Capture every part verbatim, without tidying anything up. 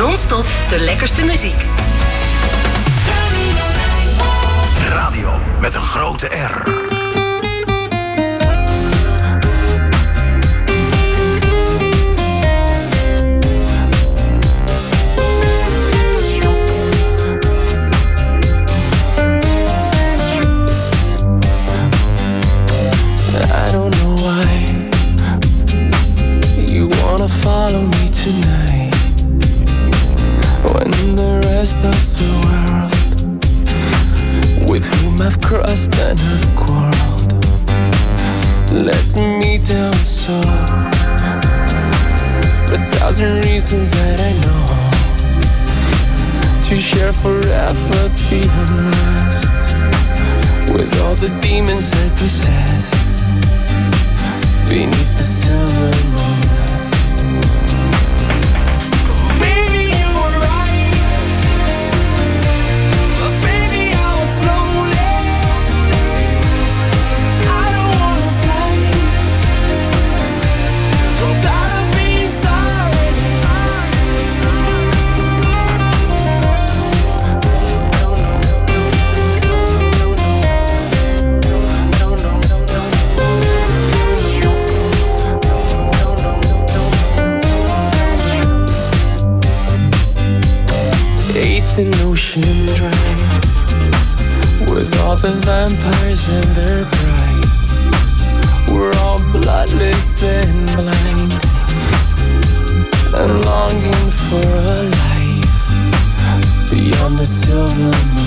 Non-stop de lekkerste muziek. Radio met een grote R. Follow me tonight when the rest of the world with whom I've crossed and have quarreled lets me down so. A thousand reasons that I know to share forever the unrest with all the demons I possess beneath the silver moon. An ocean dry with all the vampires and their brides. We're all bloodless and blind and longing for a life beyond the silver moon.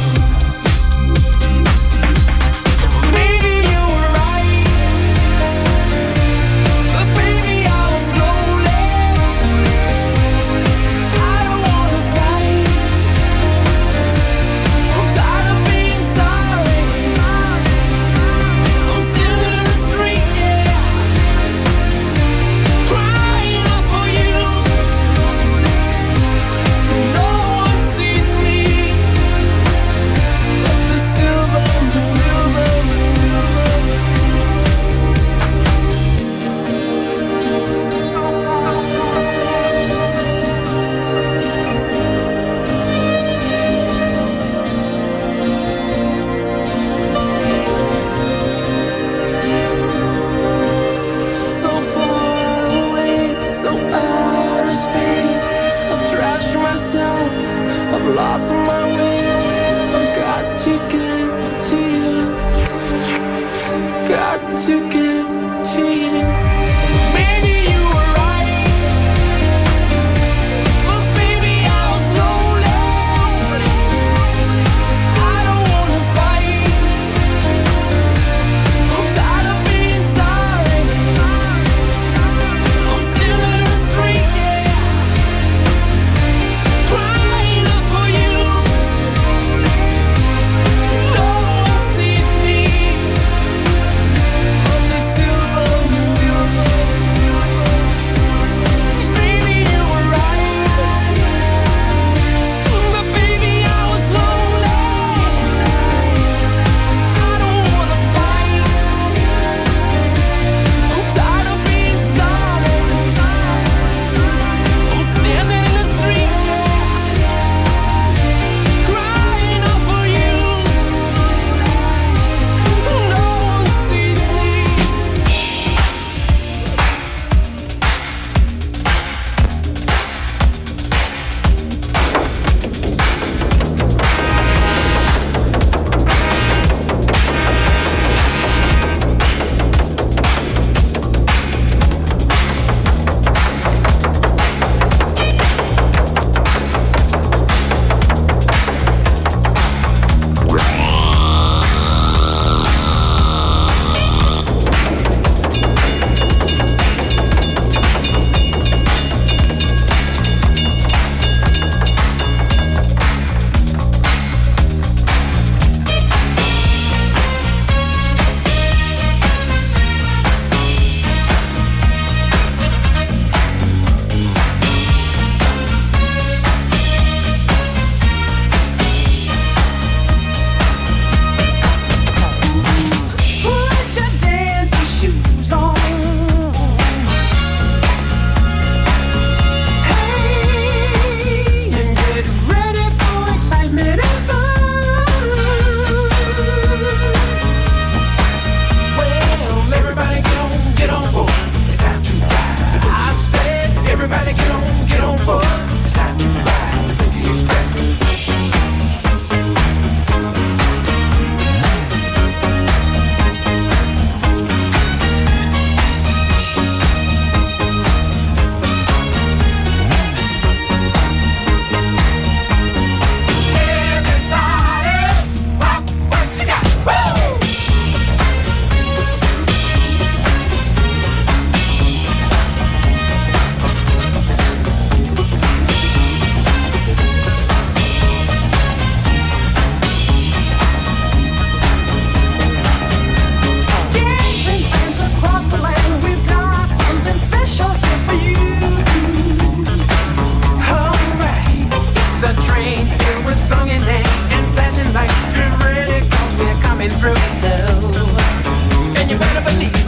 This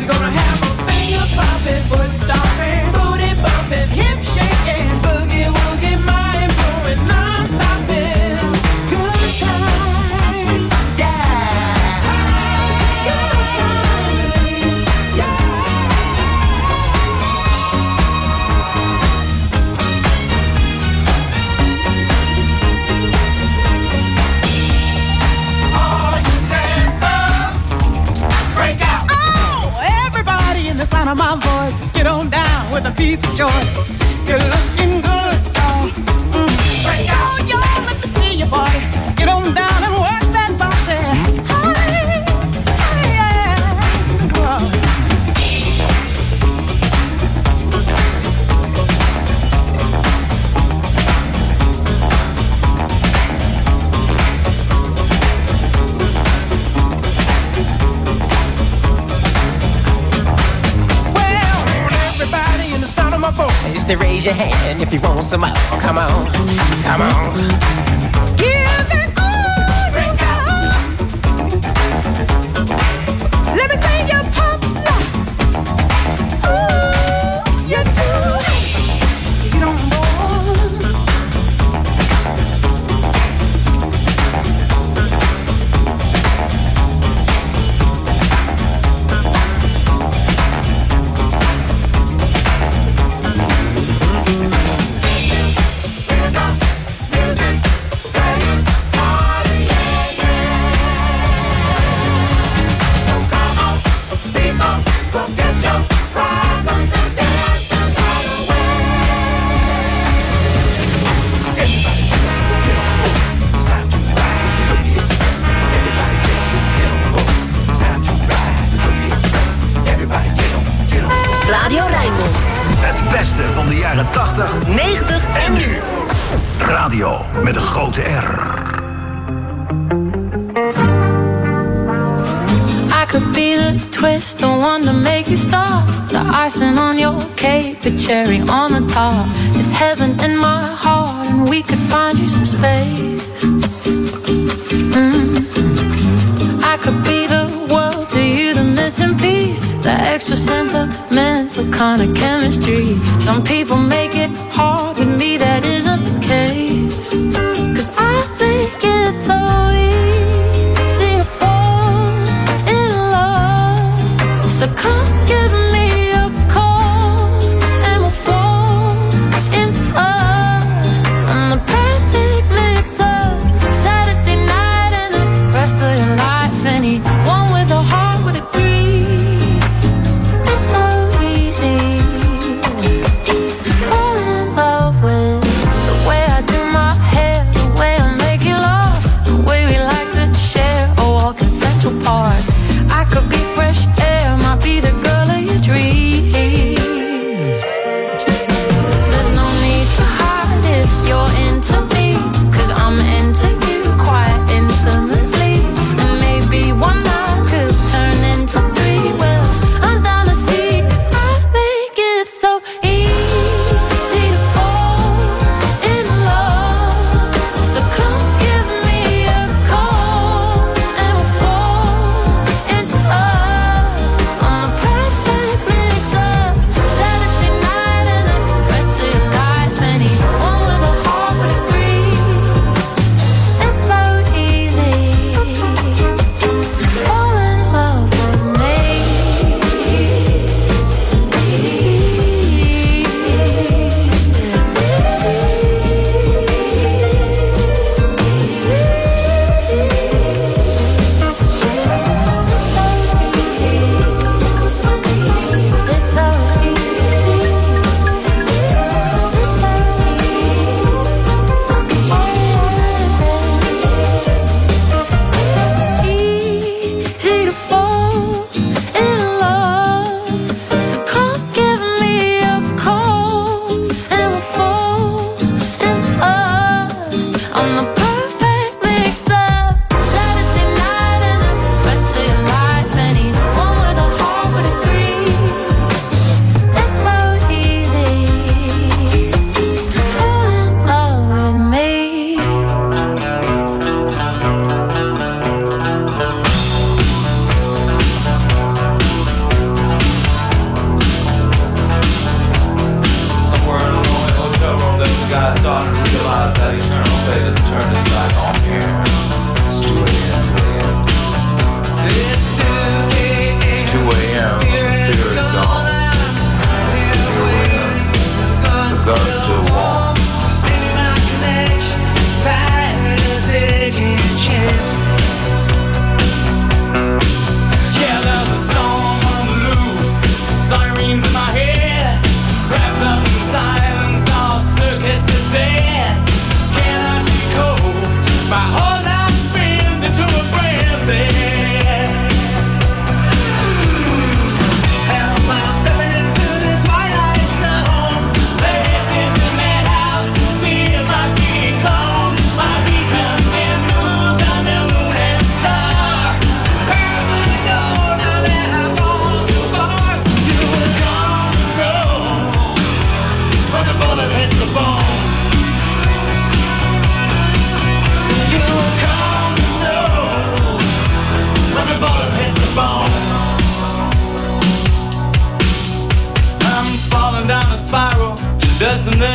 Just raise your hand if you want some more. Come on, come on. Give it all you got. Let me see you pop like. Ooh, you're too hot. You don't know. Van de jaren tachtig, negentig en nu. Radio met een grote R. I could be the twist, the one to make you stop. The icing on your cake, the cherry on the top. It's heaven in my heart and we could find you some space. Mm. I could be the world to you, the missing piece. The extra sentimental kind of chemistry. Some people make it hard, with me that isn't the case. Cause I think it's so easy to fall in love. So come give me a call and we'll fall into us. I'm the perfect mix up Saturday night and the rest of your life. Anyone with a heart would agree. Fall in love with the way I do my hair,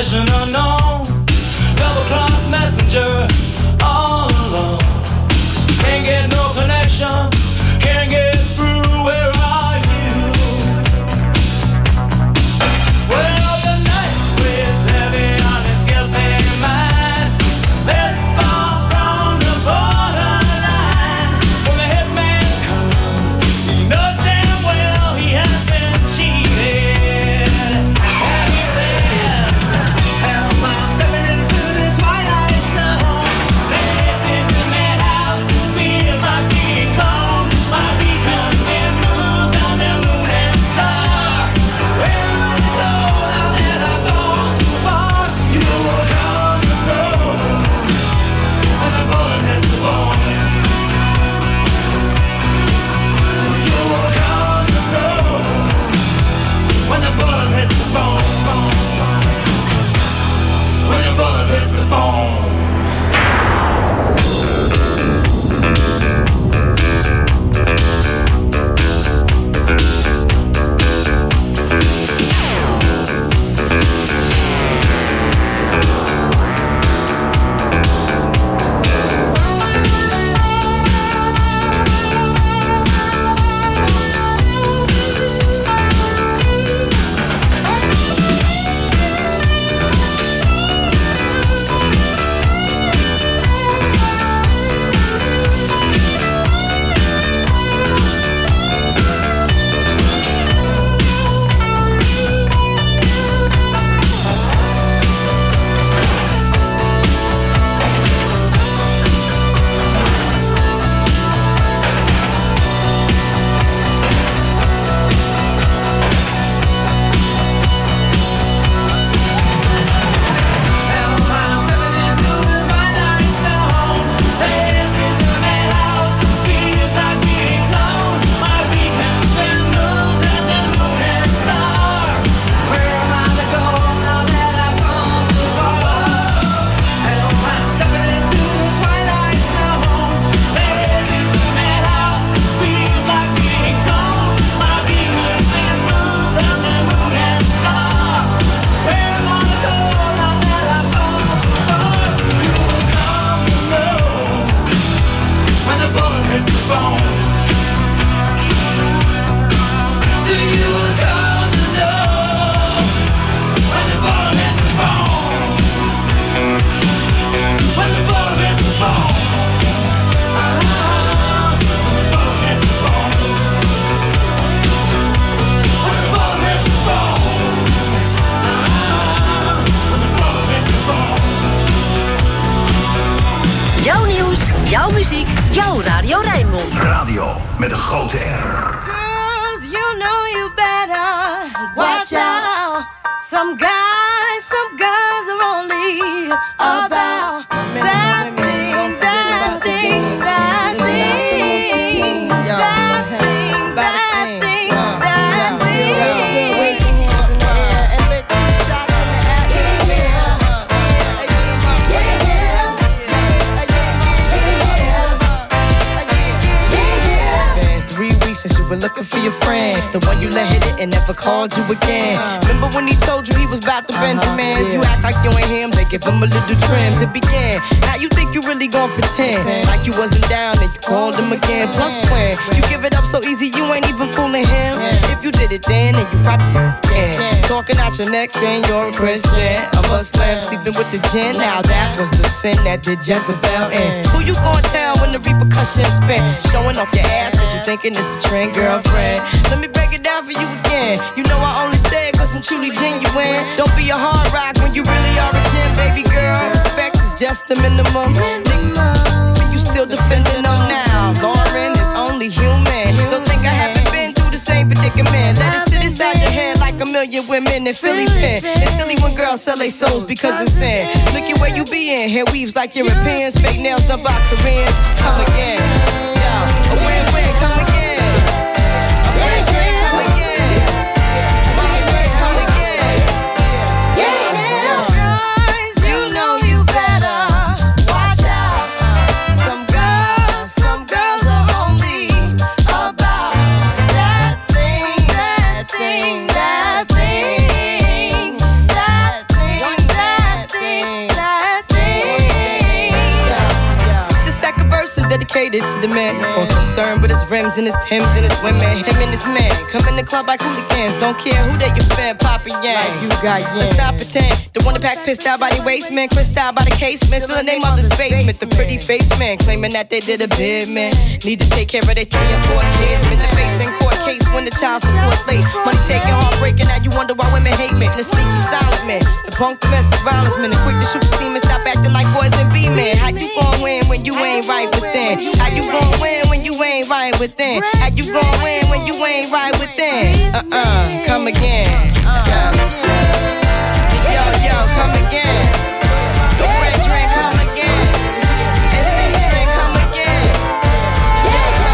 destination unknown. Double-cross messenger, all alone. Can't get no connection, can't get through, where are you? Well, the night weighs heavy on his guilty mind. This far from the borderline. When the hitman comes, he knows damn well he has been cheated. And he says, help, I'm stepping into the twilight zone. This is the madhouse, feels like being cold. My beacon's been moved on the moon and star. Where I go, now that I've gone too far, so you will come to know when the bullet hits the bone. So you will come to know when the bullet hits the bone, bone, bone. When the bullet hits the bone. Jouw nieuws, jouw muziek, jouw Radio Rijnmond. Radio met een grote R. Girls, you know you better watch out. Some guys, some guys are only about that thing, that thing, that thing, that thing, that thing, that thing. Wave your hands in the air and let the shots in the atmosphere. It's been three weeks since you were looking for your friend, the one you let hit it and never called you again. Remember when he told you he was about to Benjamins? You act like you ain't him, they give him a little trim to begin. Now you think you really gon' pretend like you wasn't down and you called him again. Plus when you give it up so easy, you ain't even fooling him. If you did it then, then you probably can. Talking out your neck saying you're a Christian, a Muslim, sleeping with the gin. Now that was the sin that did Jezebel in. Who you gon' tell when the repercussions spin? Showing off your ass cause you thinking it's a trend, girlfriend. Let me break it down for you again. You know I only say it cause I'm truly genuine. Don't be a hard rock when you really are a gem, baby girl. Respect is just the minimum. Nigga, you still defending them now. Lauren is only human. Don't think I haven't been through the same predicament. Let it sit inside your head like a million women in Philly pen. It's silly when girls sell their souls because it's sin. Look at where you be in. Hair weaves like Europeans. Fake nails done by Koreans. Come again. Yo, a win-win. Come again. That thing, that thing, that thing, concerned with his rims and his Timbs and his women. Him and his man come in the club like hooligans. Don't care who they your fan, Papa Yang. Like you got yeah. Let's not pretend. The one that pack pissed out by the waistman, crissed out by the casement. Still the name of his basement. The pretty face man claiming that they did a bid, man. Need to take care of their three and four kids. Been the face in court case when the child support's late. Money taking, heartbreaking. Now you wonder why women hate men. The sneaky silent man, the punk domestic violence man, the quick to shoot the semen. Stop acting like boys and be men. How you gon' win when you ain't right within? How you gon' win when you ain't right within? How you gon' win when you ain't right within? Uh-uh, come again. Uh, yo, yo, come again. The red drink, come again. And six drink, come again. Yo, yo,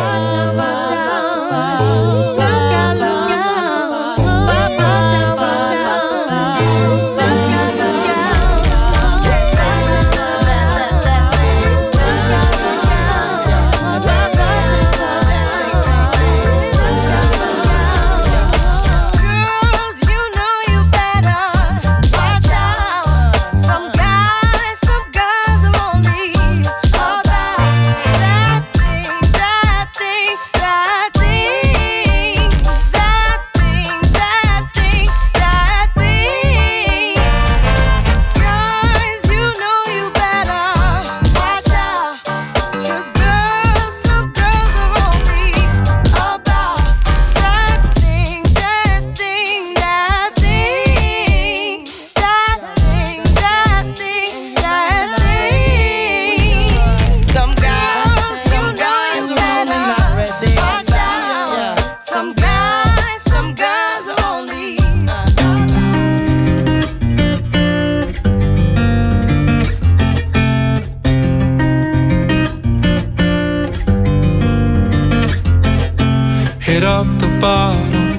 hit up the bottom.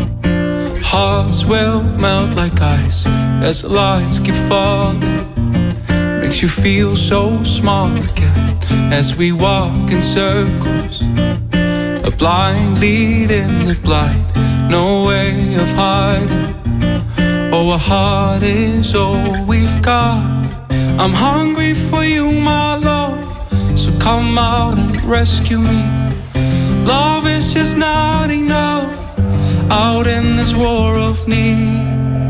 Hearts will melt like ice as the lights keep falling. Makes you feel so small again as we walk in circles. A blind lead in the blind, no way of hiding. Oh, a heart is all we've got. I'm hungry for you, my love, so come out and rescue me. Love is just not enough out in this war of need.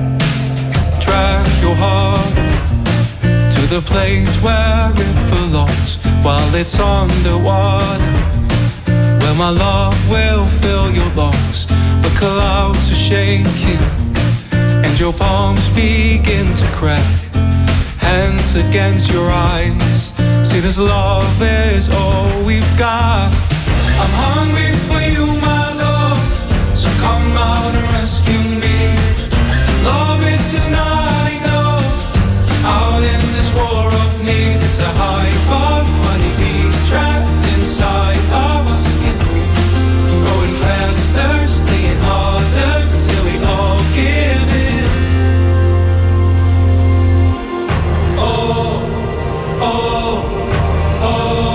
Drag your heart to the place where it belongs while it's underwater, where my love will fill your lungs. The clouds are shaking and your palms begin to crack. Hands against your eyes, see this love is all we've got. I'm hungry for you, my love, so come out and rescue me. Love is just not enough out in this war of needs. It's a hive of honeybees trapped inside of our skin, growing faster, staying harder till we all give in. Oh, oh, oh.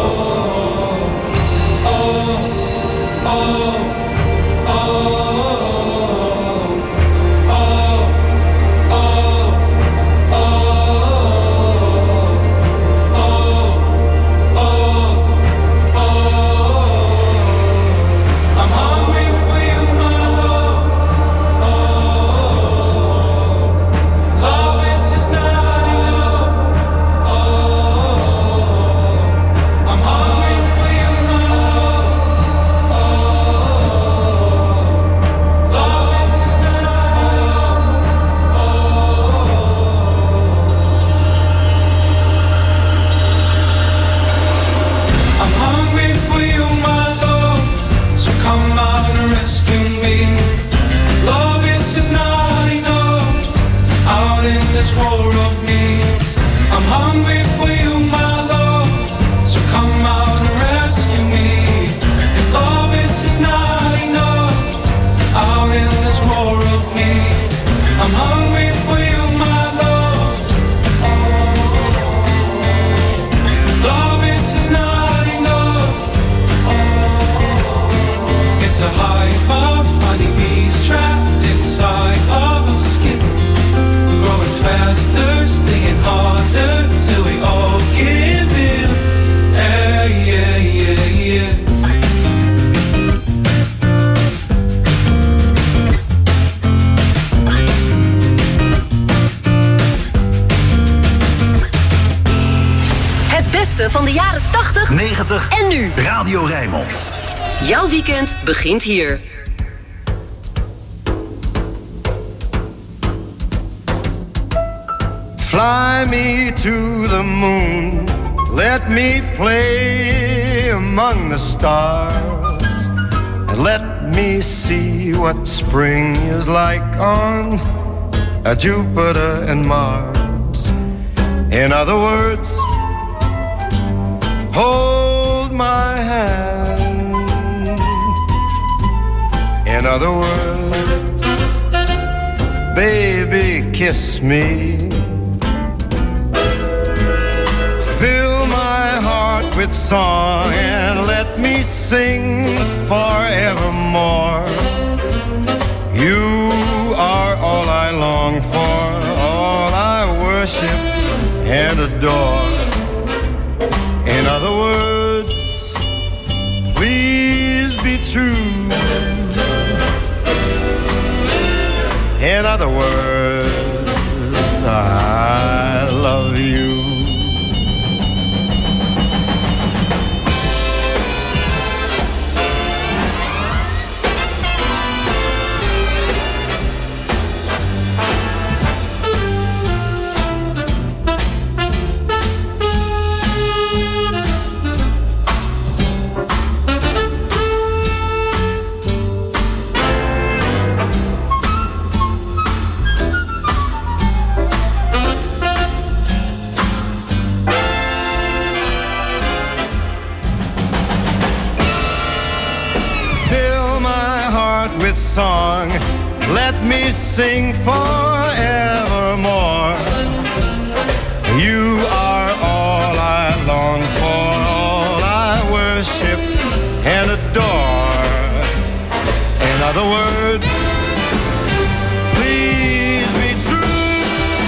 Staying harder till we all give in. Yeah, yeah, yeah, yeah. allerlekkerste van de jaren tachtig, negentig en nu. Radio Rijnmond. Jouw weekend begint hier. Fly me to the moon, let me play among the stars, and let me see what spring is like on a Jupiter and Mars. In other words, hold my hand. In other words, baby, kiss me. Fill my heart with song and let me sing forevermore. You are all I long for, all I worship and adore. In other words, please be true. In other words, I love you. Song, let me sing forevermore. You are all I long for, all I worship and adore. In other words, please be true.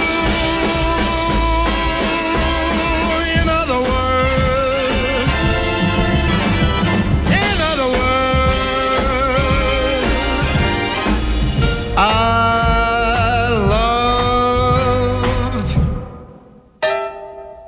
In other words, in other words, I love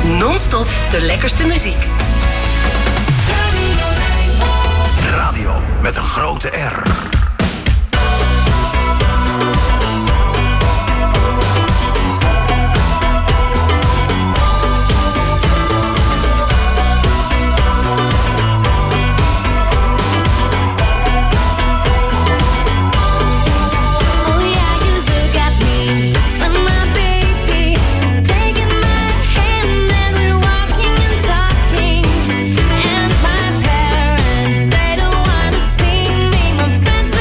Non-stop de lekkerste muziek. Radio met een grote R. Friends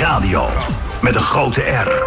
Radio met een grote R.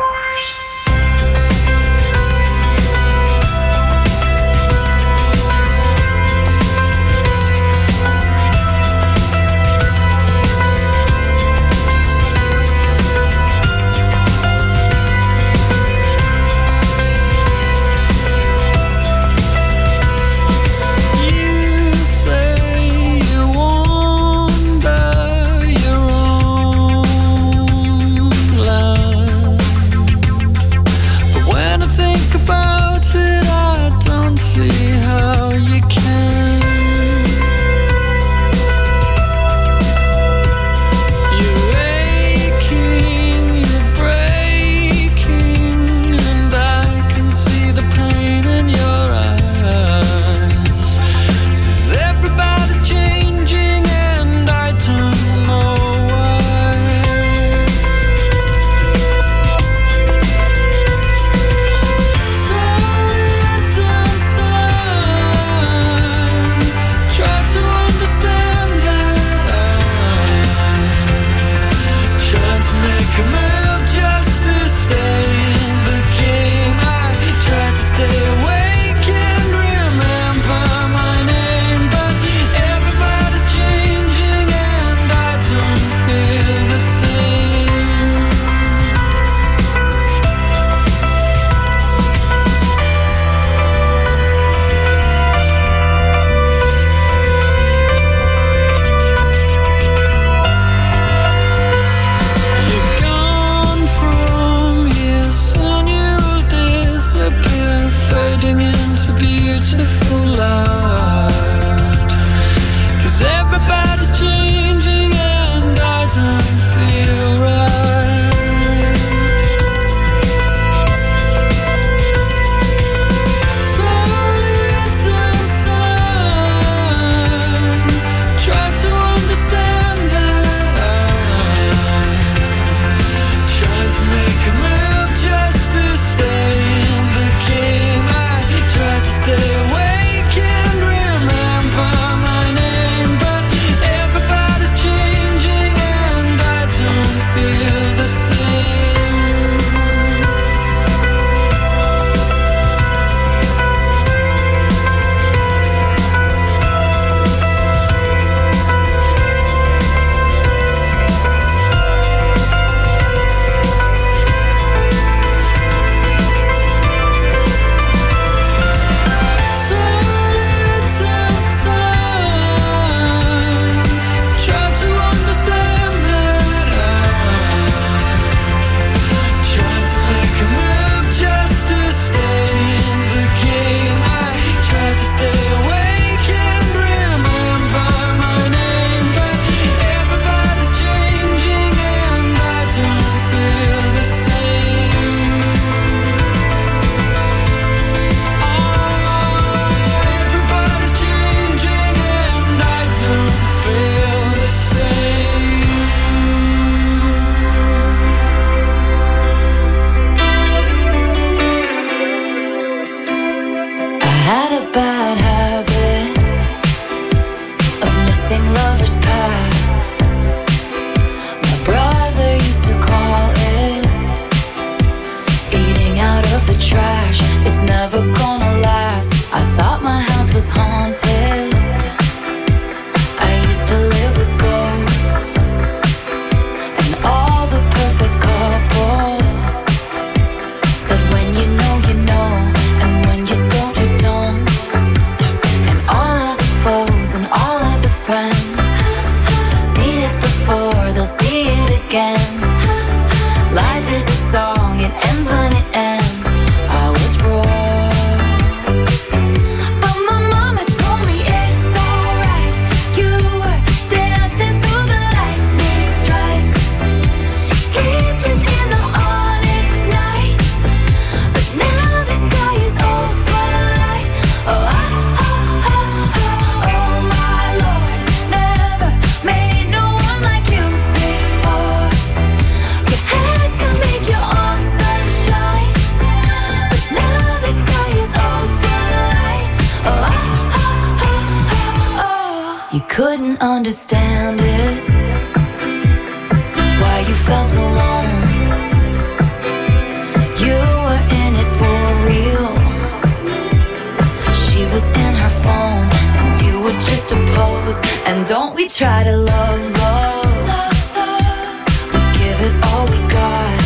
couldn't understand it. Why you felt alone. You were in it for real. She was in her phone and you were just a pose. And don't we try to love, love. We give it all we got.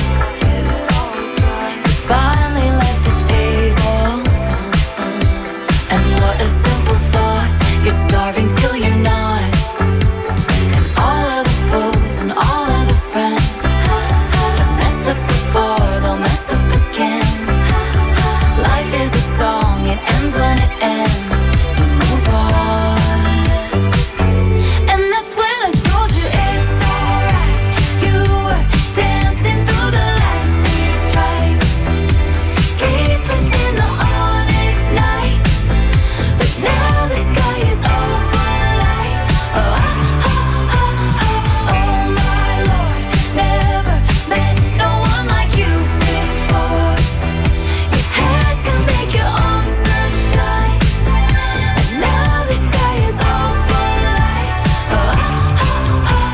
We finally left the table. And what a simple thought. You're starving till you're not. And all of the foes and all of the friends have messed up before, they'll mess up again. Life is a song, it ends when it ends. You move on. And that's when I told you it's alright. You were dancing through the lightning strikes, sleepless in the onyx night. But now the sky is open light. Oh, oh, oh, oh, oh my Lord. Never met no one like you before. You had to make your own sunshine. And now the sky is open light. Oh, oh, oh, oh.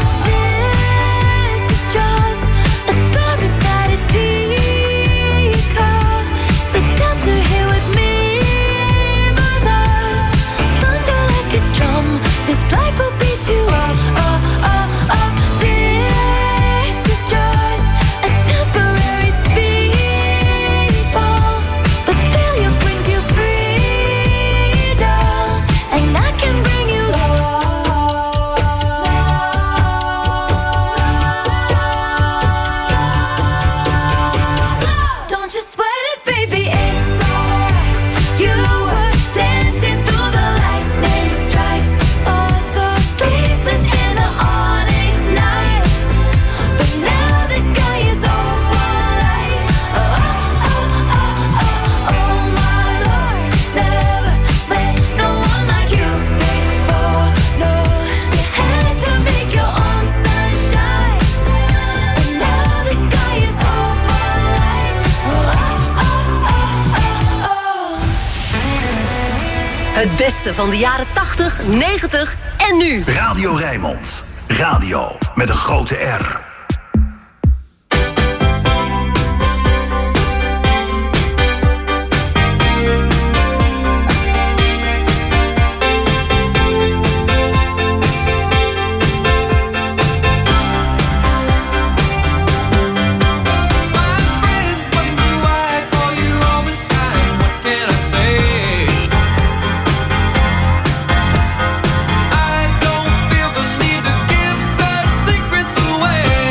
This is just a storm inside a teacup. Take shelter here with me, my love. Thunder like a drum, this life will beat you up. Oh, oh, oh. This is just a temporary speed bump, but failure brings you freedom, and I can bring you love. Don't you sweat it, baby, it's alright. You were dancing through the lightning strikes. Oh, so sleepless in the onyx night. But now the sky is open light. Oh, oh, oh, oh, oh, oh my Lord. Never met no one like you before. No, you had to make your own sunshine. And now the sky is open light. Oh, oh, oh, oh, oh, oh. Het beste van de jaren tachtig, negentig en nu. Radio Rijnmond. Radio met een grote R. I don't feel the need to give such secrets away.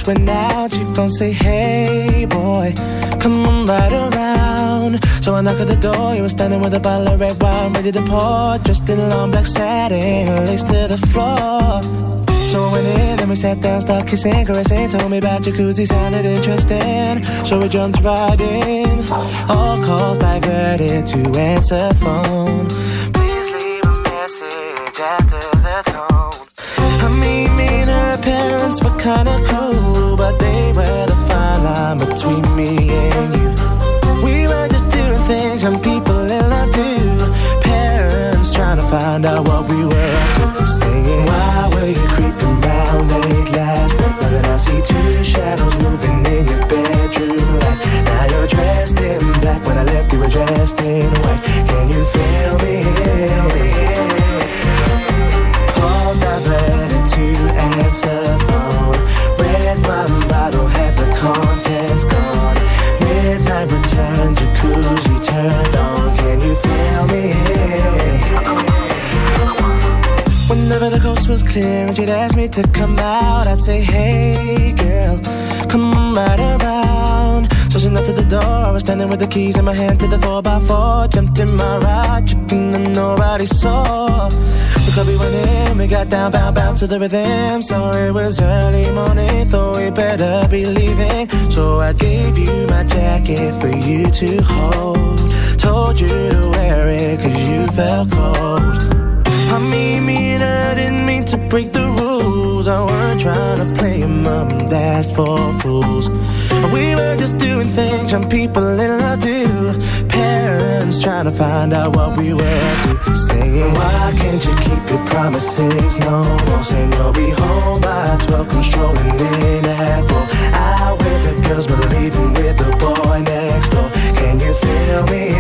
went out, your phone say, hey boy, come on right around. So I knock at the door, you were standing with a bottle of red wine ready to pour, dressed in long black satin, laced to the floor. So I went in, then we sat down, started kissing, caressing. Told me about jacuzzi, sounded interesting. So we jumped right in. All calls diverted to answer phone. Please leave a message after the tone. I mean, me and her parents were kinda cool, but they were the fine line between me and you. We were just doing things young people in love do. Parents trying to find out what we were up to. Saying, why were you creeping round late last night? But then I see two shadows moving in your bedroom light. Now you're dressed in black. When I left you were dressed in white. Can you feel me? Calls diverted to answer phone. Red wine bottle, have the contents gone. Midnight return, jacuzzi turned on. Can you feel me? Whenever the coast was clear and she'd ask me to come out, I'd say, hey girl, come on right around. So she knocked at the door, I was standing with the keys in my hand to the four by four. Jumped in my ride, tripping and nobody saw. The club we went in, we got down, bound, bound to the rhythm. So it was early morning, thought we better be leaving. So I gave you my jacket for you to hold. Told you to wear it cause you felt cold. I mean, me and I didn't mean to break the rules. I weren't trying to play mom and dad for fools. We were just doing things young people in love do. Parents trying to find out what we were up to. Saying, why can't you keep your promises no more? Saying you'll be home by twelve, controlling in at four. Out with the girls but leaving with the boy next door. Can you feel me?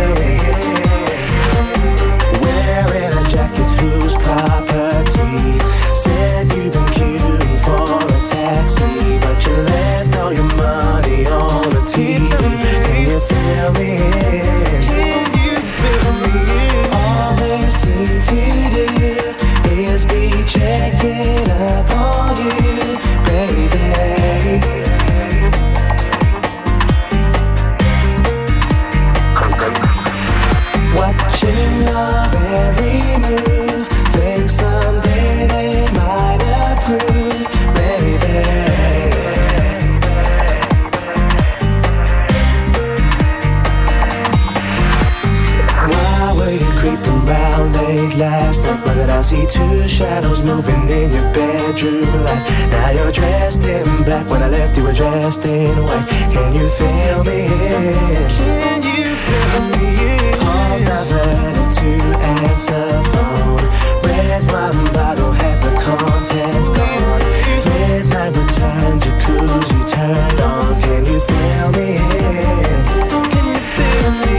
Wearing a jacket whose property. Said you've been queuing for a taxi, but you left all your money on the T V. Can you feel me? Can you feel me? All they seem to do is be checking up on you, baby. Watching your every move, think someday they might approve, baby. Why were you creeping round late last night? But then I see two shadows moving in your bedroom light. Now you're dressed in black. When I left you were dressed in white. Can you feel me? Can you feel me? Calls diverted to answer phone. Red wine bottle, have the contents gone. Midnight return, jacuzzi turned on. Can you feel me? Can you feel me?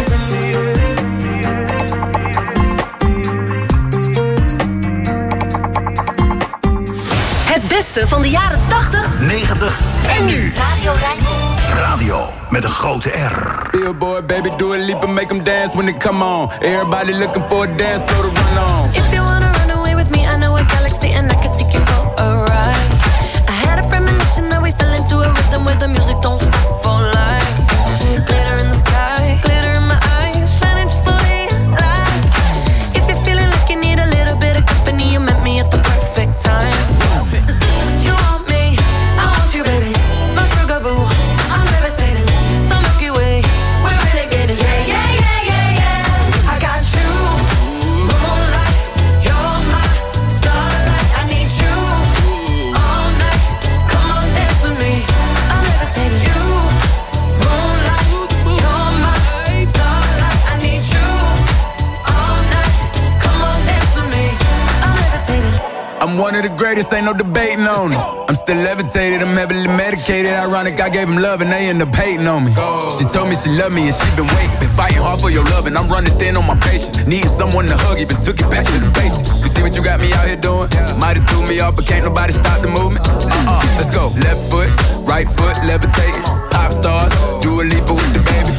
Het beste van de jaren tachtig, negentig en nu. Radio Rijnmond. Radio met een grote R. Billboard, baby, do a leap and make them dance when they come on. Everybody looking for a dance floor to run on. If you wanna run away with me, I know a galaxy and I can take you for a ride. I had a premonition that we fell into a rhythm where the music don't stop for life. Glitter in the sky, glitter in my eyes, shining just the way I like. If you're feeling like you need a little bit of company, you met me at the perfect time. You want me, I want you, baby. My sugar boo, I'm levitating. The Milky Way, we're renegading. Yeah, yeah, yeah, yeah, yeah. I got you, moonlight. You're my starlight. I need you all night. Come on, dance with me. I'm levitating. You, moonlight. You're my starlight. I need you all night. Come on, dance with me. I'm levitating. I'm one of the greatest, ain't no debating on it. I'm still levitated, I'm heavily medicated. Ironic, I gave him love and they end up hating on me. She told me she loved me and she been waiting. Been fighting hard for your love and I'm running thin on my patience. Needing someone to hug, even took it back to the basics. You see what you got me out here doing? Might have threw me off, but can't nobody stop the movement. Uh-uh, let's go. Left foot, right foot, levitating. Pop stars, do a leap with the baby. I had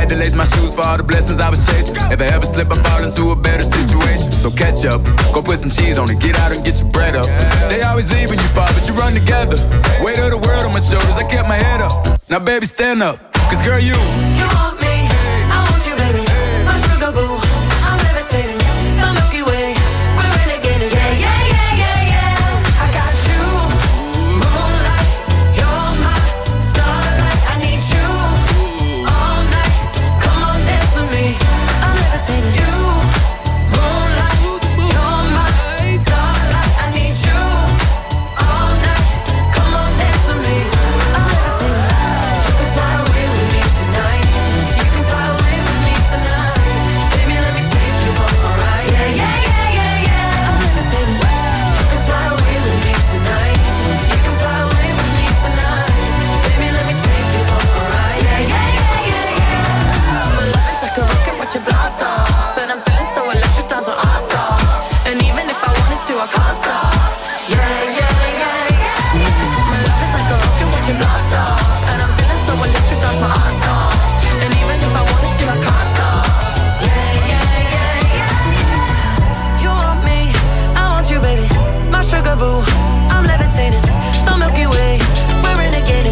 to lace my shoes for all the blessings I was chasing. If I ever slip, I fall into a better situation. So catch up, go put some cheese on it, get out and get your bread up. They always leave when you fall, but you run together. Weight of the world on my shoulders, I kept my head up. Now baby, stand up, cause girl, you You want me, I want you, baby. My sugar boo, I'm levitating. The Milky Way, we're renegading. Yeah, yeah, yeah, yeah, yeah. I got you, moonlight. You're my starlight. I need you all night. Come on, dance with me. I'm levitating. You, moonlight. You're my starlight. I need you all night. Come on, dance with me. I'm levitating. You can fly away with me tonight. So you can fly away with me tonight. Baby, let me take you for a ride. Yeah, yeah, yeah, yeah, yeah. I'm levitating. You can fly away with me tonight. So you can fly away with me tonight. Baby, let me take you for a ride. Yeah, yeah, yeah, yeah, yeah. My love is like a rocket, watch it blast off. And I'm feeling so electric, dance on our off. And even if I wanted to, I can't stop. Yeah, yeah, yeah, yeah. My love is like a rocket, watch it blast off. And I'm feeling so electric, dance my ass off. And even if I wanted to, I can't stop. Yeah, yeah, yeah, yeah. You want me, I want you, baby. My sugar boo, I'm levitating. The Milky Way, we're renegading.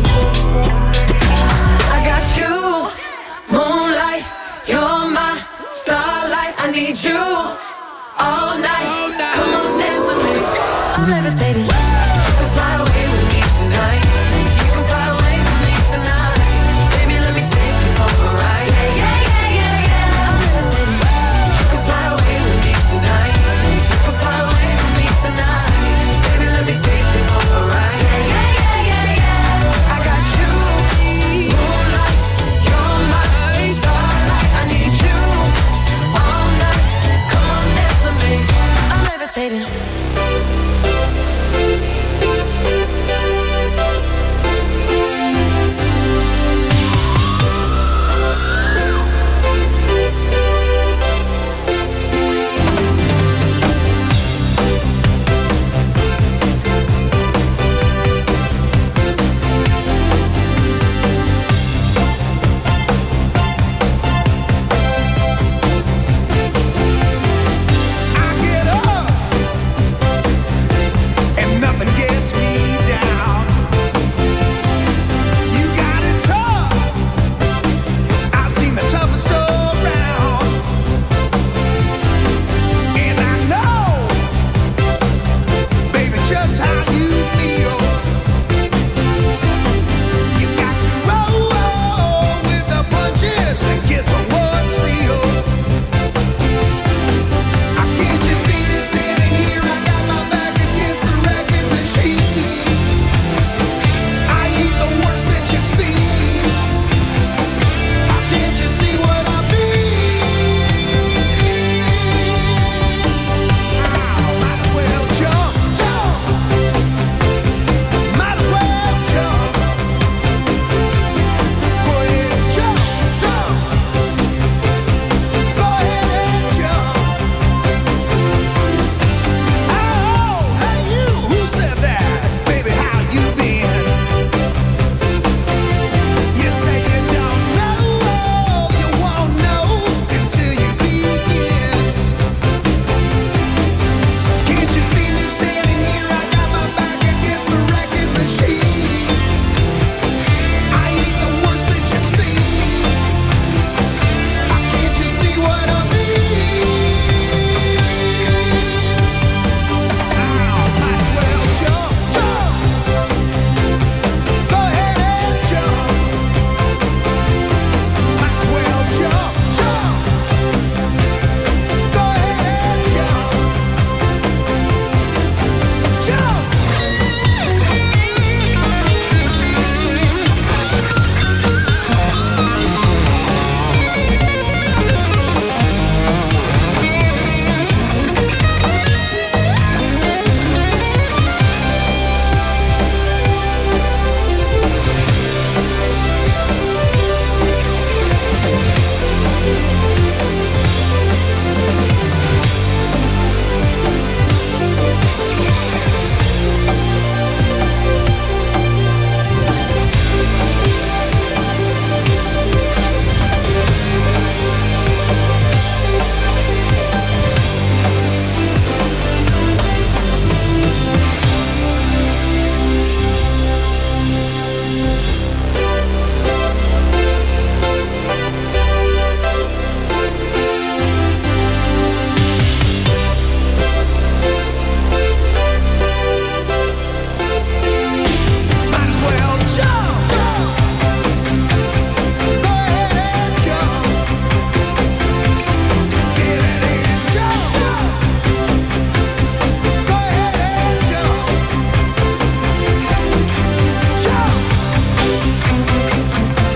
I got you, moonlight. You're my starlight. I need you all night. Come on, dance with me. I'm levitating.